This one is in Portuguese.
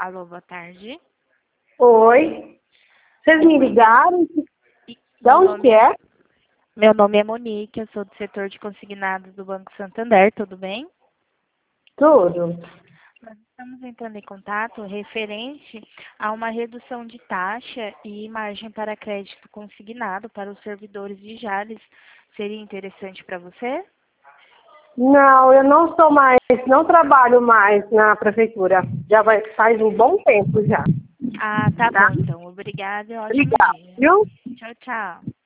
Alô, boa tarde. Oi. Vocês me ligaram? De onde que é? Meu nome é Monique, eu sou do setor de consignados do Banco Santander, tudo bem? Tudo. Nós estamos entrando em contato referente a uma redução de taxa e margem para crédito consignado para os servidores de Jales. Seria interessante para você? Não, eu não sou mais, não trabalho mais na prefeitura. Faz um bom tempo já. Ah, tá Tá? bom então. Obrigada e ótimo Obrigada, dia. viu? Tchau, tchau.